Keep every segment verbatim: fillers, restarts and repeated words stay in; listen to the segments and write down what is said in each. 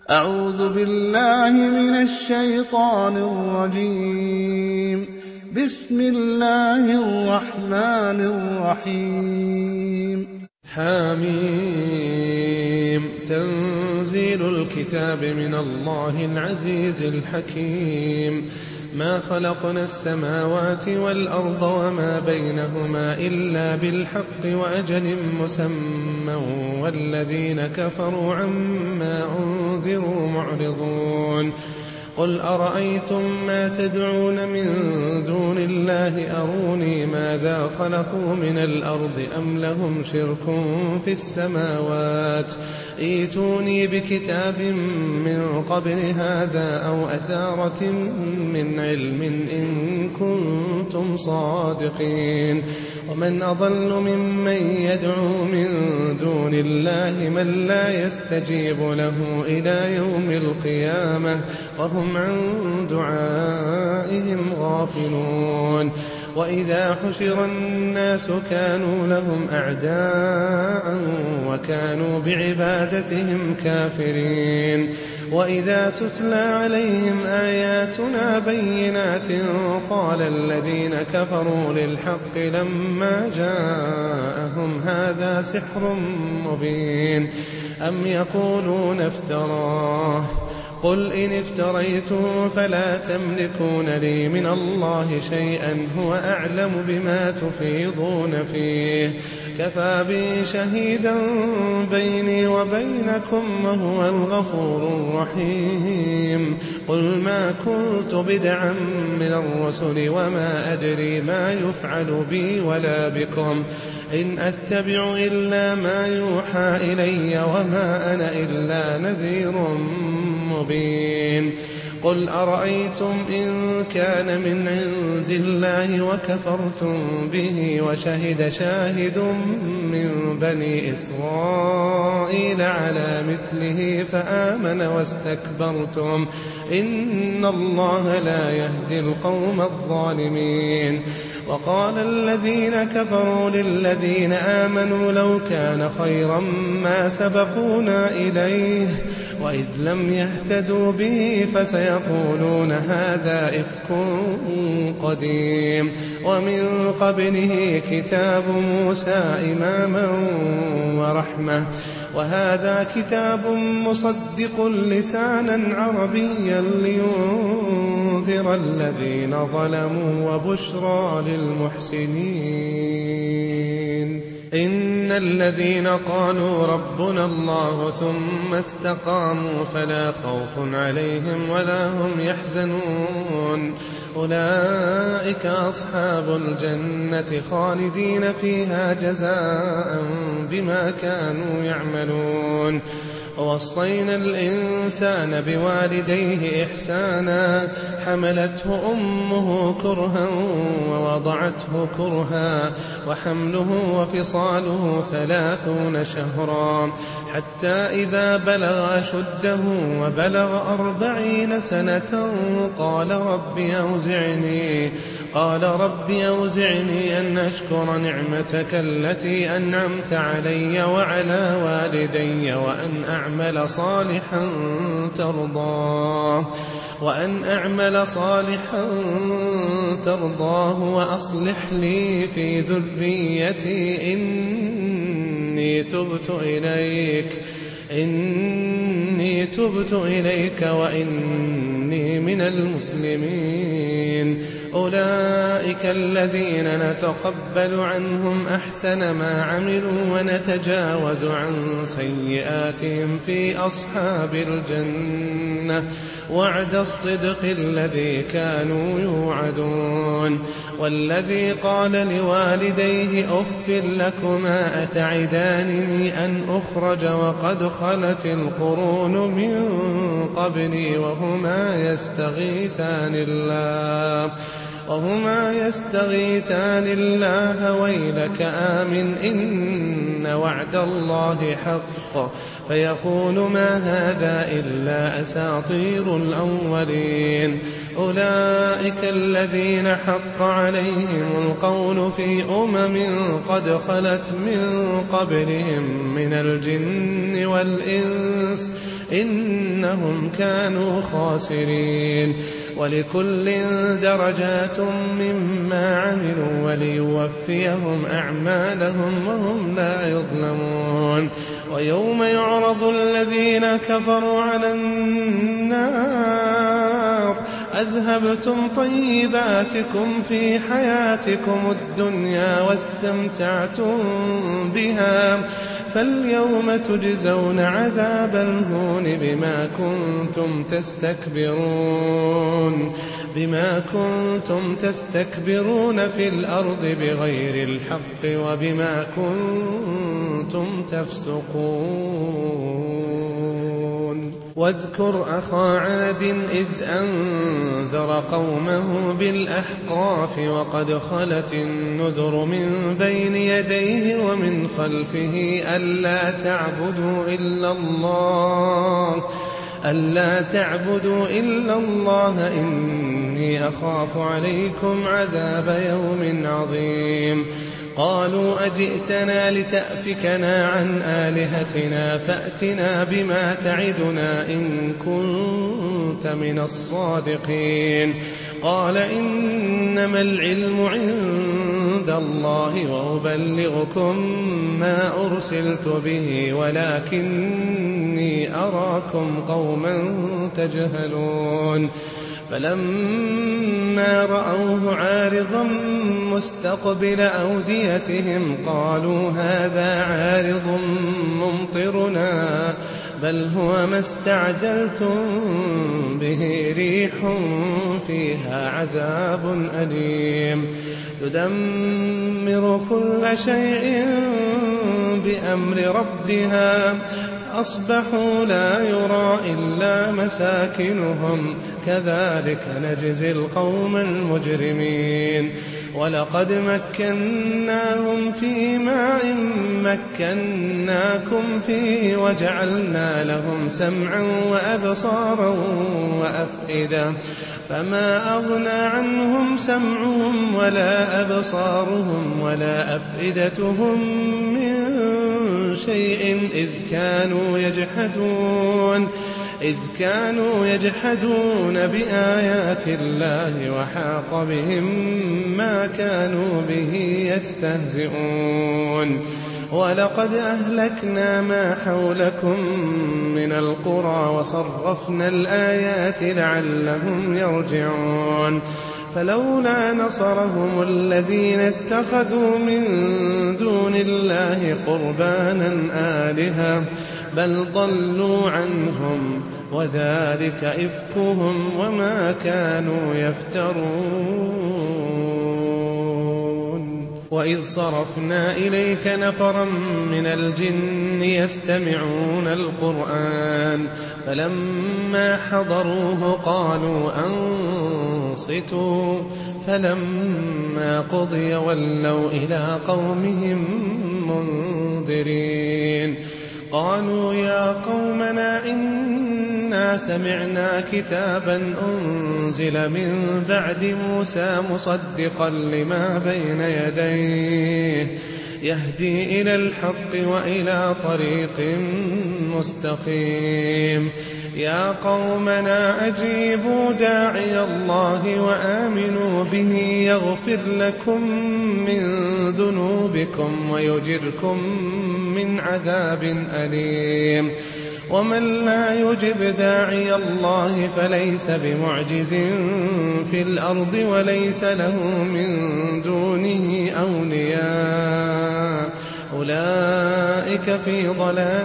أعوذ بالله من الشيطان الرجيم. بسم الله الرحمن الرحيم. حميم. تنزيل الكتاب من الله العزيز الحكيم. ما خلقنا السماوات والأرض وما بينهما إلا بالحق وأجل مسمى والذين كفروا عما أنذروا معرضون. قل أرأيتم ما تدعون من دون الله أروني ماذا خلقوا من الأرض أم لهم شرك في السماوات ائتوني بكتاب من قبل هذا أو أثارة من علم إن كنتم صادقين. ومن أضل ممن يدعو من دون الله من لا يستجيب له إلى يوم القيامة وهم عن دعائهم غافلون. وإذا حشر الناس كانوا لهم أعداء وكانوا بعبادتهم كافرين. وإذا تتلى عليهم آياتنا بينات قال الذين كفروا للحق لما جاءهم هذا سحر مبين أم يقولون افتراه قل إن افتريته فلا تملكون لي من الله شيئا هو أعلم بما تفيضون فيه كفى بي شهيدا بيني وبينكم وهو الغفور الرحيم. قل ما كنت بدعا من الرسل وما أدري ما يفعل بي ولا بكم إن أتبع إلا ما يوحى إلي وما أنا إلا نذير مبين. قل أرأيتم إن كان من عند الله وكفرتم به وشهد شاهد من بني إسرائيل على مثله فآمن واستكبرتم إن الله لا يهدي القوم الظالمين. وقال الذين كفروا للذين آمنوا لو كان خيرا ما سبقونا إليه وإذ لم يهتدوا به فسيقولون هذا إفك قديم. ومن قبله كتاب موسى إماما ورحمة وهذا كتاب مصدق لسانا عربيا لينذر الذين ظلموا وبشرى للمحسنين. إن الذين قالوا ربنا الله ثم استقاموا فلا خوف عليهم ولا هم يحزنون أولئك أصحاب الجنة خالدين فيها جزاء بما كانوا يعملون. ووصينا الإنسان بوالديه إحسانا حملته أمه كرها ووضعته كرها وحمله وفصاله ثلاثون شهرا حتى إذا بلغ أشده وبلغ أربعين سنة قال رب أوزعني قال رب أوزعني أن أشكر نعمتك التي أنعمت علي وعلى والدي وأن أعمل صالحا ترضاه وأن أعمل صالحا ترضاه وأصلح لي في ذريتي إني تبت إليك إني تبت إليك وإني من المسلمين. أولئك الذين نتقبل عنهم أحسن ما عملوا ونتجاوز عن سيئاتهم في أصحاب الجنة وعد الصدق الذي كانوا يوعدون. والذي قال لوالديه أف لكما أتعدانني أن أخرج وقد خلت القرون من قبلي وهما يستغيثان الله وهما يستغيثان الله ويلك آمن إن وعد الله حق فيقول ما هذا إلا أساطير الأولين. أولئك الذين حق عليهم القول في أمم قد خلت من قبلهم من الجن والإنس إنهم كانوا خاسرين. ولكل درجات مما عملوا وليوفيهم أعمالهم وهم لا يظلمون. ويوم يعرض الذين كفروا على النار أذهبتم طيباتكم في حياتكم الدنيا واستمتعتم بها فاليوم تجزون عذاب الهون بما كنتم تستكبرون بما كنتم تستكبرون في الأرض بغير الحق وبما كنتم تفسقون. واذكر أخا عاد إذ أنذر قومه بالأحقاف وقد خلت النذر من بين يديه ومن خلفه ألا تعبدوا إلا الله ألا تعبدوا إلا الله إني أخاف عليكم عذاب يوم عظيم. قالوا أجئتنا لتأفكنا عن آلهتنا فأتنا بما تعدنا إن كنت من الصادقين. قال إنما العلم عند الله وأبلغكم ما أرسلت به ولكني أراكم قوما تجهلون. فلما رأوه عارضا مستقبل أوديتهم قالوا هذا عارض ممطرنا بل هو ما استعجلتم به ريح فيها عذاب أليم تدمر كل شيء بأمر ربها أصبحوا لا يرى إلا مساكنهم كذلك نجزي القوم المجرمين. ولقد مكناهم في ماء مكناكم فيه وجعلنا لهم سمعا وأبصارا وأفئدة فما أغنى عنهم سمعهم ولا أبصارهم ولا أفئدتهم من شيء إذ كانوا يجحدون إذ كانوا يجحدون بآيات الله وحاق بهم ما كانوا به يستهزئون. ولقد أهلكنا ما حولكم من القرى وصرفنا الآيات لعلهم يرجعون. فلولا نصرهم الذين اتخذوا من دون الله قربانا آلهة بل ضلوا عنهم وذلك إفكهم وما كانوا يفترون. وإذ صرفنا إليك نفرا من الجن يستمعون القرآن فلما حضروه قالوا أنصتوا فلما قضي ولوا إلى قومهم منذرين. قالوا يا قومنا إنا سمعنا كتابا أنزل من بعد موسى مصدقا لما بين يديه يهدي إلى الحق وإلى طريق مستقيم. يا قومنا أجيبوا داعي الله وآمنوا به يغفر لكم من ذنوبكم ويجركم من عذاب أليم. ومن لا يجب داعي الله فليس بمعجز في الأرض وليس له من دونه أولياء أولئك في ضلال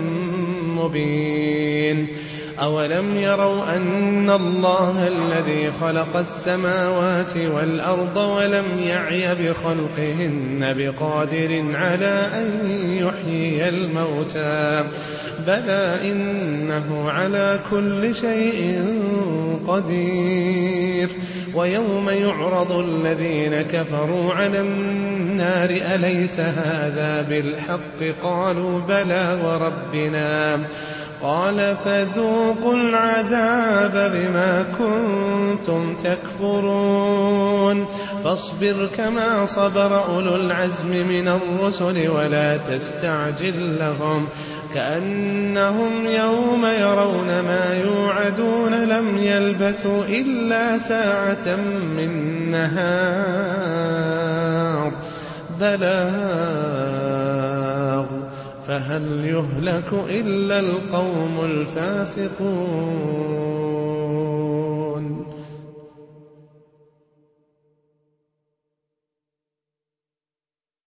مبين. أولم يروا أن الله الذي خلق السماوات والأرض ولم يعي بخلقهن بقادر على أن يحيي الموتى بلى إنه على كل شيء قدير. ويوم يعرض الذين كفروا على النار أليس هذا بالحق قالوا بلى وربنا قال فذوقوا العذاب بما كنتم تكفرون فاصبر كما صبر أولو العزم من الرسل ولا تستعجل لهم كأنهم يوم يرون ما يوعدون لم يلبثوا إلا ساعة من نهار بلاغ فهل يهلك إلا القوم الفاسقون